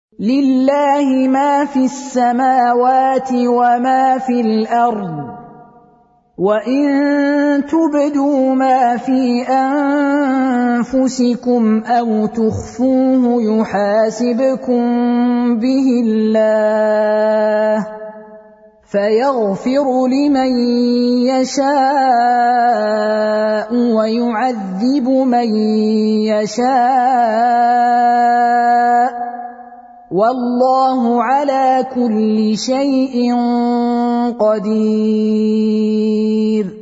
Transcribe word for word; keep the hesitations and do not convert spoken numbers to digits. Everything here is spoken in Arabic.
لله ما في السماوات وما في الأرض وإن تبدوا ما في أنفسكم أو تخفوه يحاسبكم به الله فيغفر لمن يشاء ويعذب من يشاء والله على كل شيء قدير.